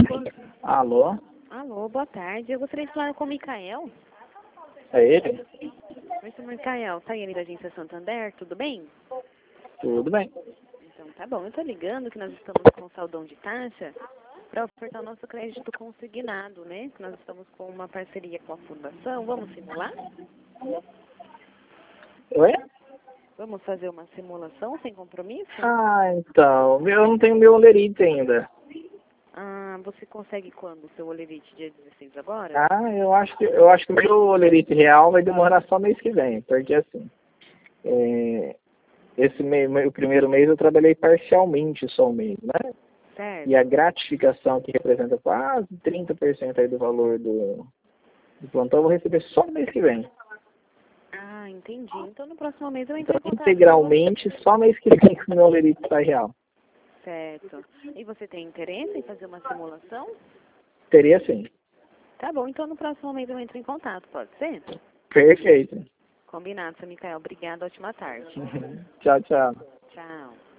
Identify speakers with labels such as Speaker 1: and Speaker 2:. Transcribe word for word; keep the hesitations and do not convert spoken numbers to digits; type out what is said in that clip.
Speaker 1: Alô?
Speaker 2: Alô, boa tarde. Eu gostaria de falar com o Micael.
Speaker 1: É ele?
Speaker 2: Oi, senhor Micael. Tá aí da agência Santander, tudo bem?
Speaker 1: Tudo bem.
Speaker 2: Então tá bom. Eu tô ligando que nós estamos com saldão de taxa para ofertar o nosso crédito consignado, né? Que nós estamos com uma parceria com a fundação. Vamos simular?
Speaker 1: Oi?
Speaker 2: Vamos fazer uma simulação sem compromisso?
Speaker 1: Ah, então. Eu não tenho meu olerite ainda.
Speaker 2: Ah, você consegue quando? Seu olerite dia dezesseis agora?
Speaker 1: Ah, eu acho que eu acho que o meu olerite real vai demorar só mês que vem. Porque assim, é, esse mês, o primeiro mês eu trabalhei parcialmente só um mês, né?
Speaker 2: Certo.
Speaker 1: E a gratificação, que representa quase trinta por cento aí do valor do, do plantão, eu vou receber só no mês que vem.
Speaker 2: Ah, entendi. Então no próximo mês eu entro
Speaker 1: Então,
Speaker 2: em contato.
Speaker 1: integralmente, só mês que vem que o meu olerite está real.
Speaker 2: Certo. E você tem interesse em fazer uma simulação?
Speaker 1: Teria sim.
Speaker 2: Tá bom, então no próximo mês eu entro em contato, pode ser?
Speaker 1: Perfeito.
Speaker 2: Combinado, seu Micael. Obrigada, ótima tarde.
Speaker 1: Tchau, tchau.
Speaker 2: Tchau.